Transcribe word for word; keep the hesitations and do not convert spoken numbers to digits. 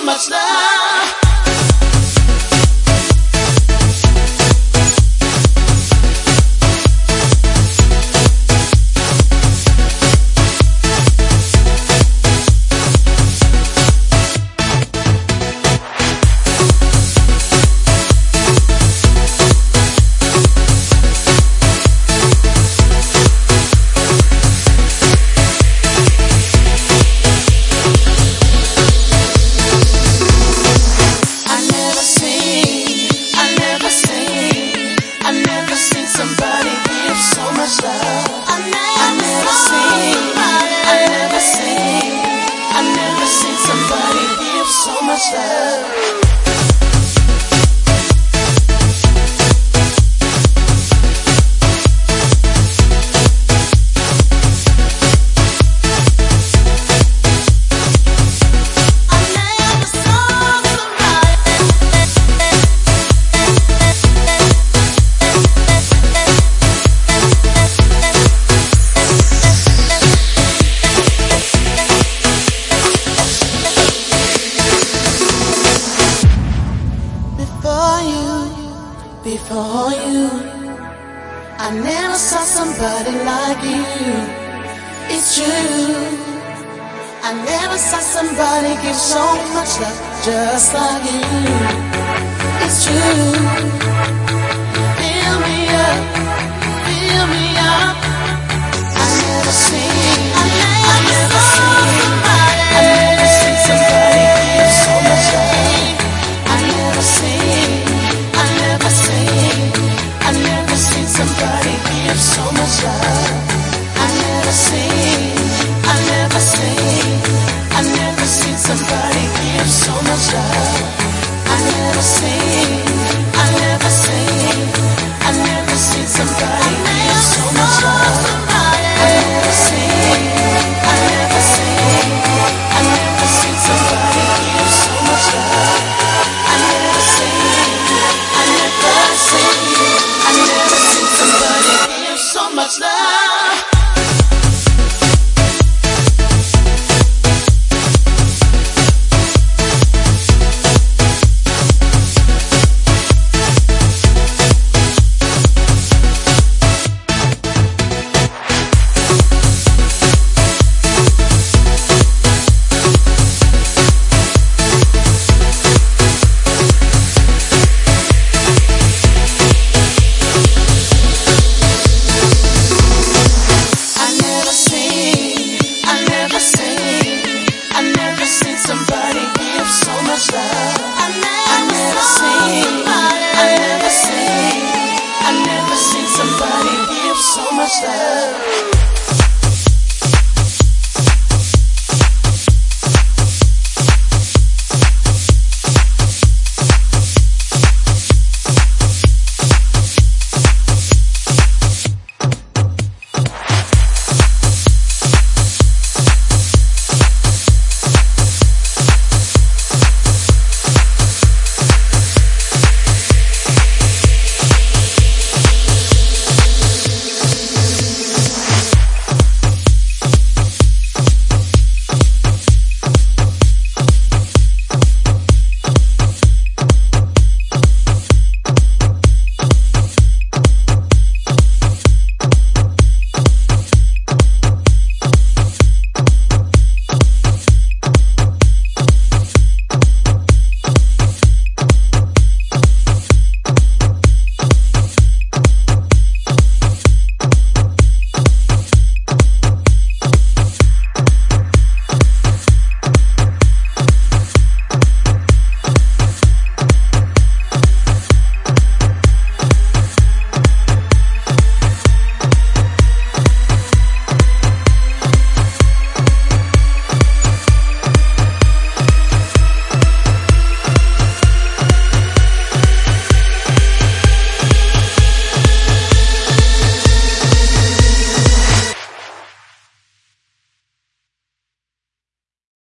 much love. Before you, I never saw somebody like you. It's true, I never saw somebody give so much love just like you. It's true, fill me up, fill me up. I never seen, I never seen, I never seen somebody give so much love. I never seen. Somebody give so much love. I never seen, I never seen, I never seen somebody give so much love. I never seen, I never seen, I never seen somebody give so much love. I never seen, I never seen, I never seen somebody give so much love. I never seen, I never seen, I never seen somebody give so much love. Somebody give so much love.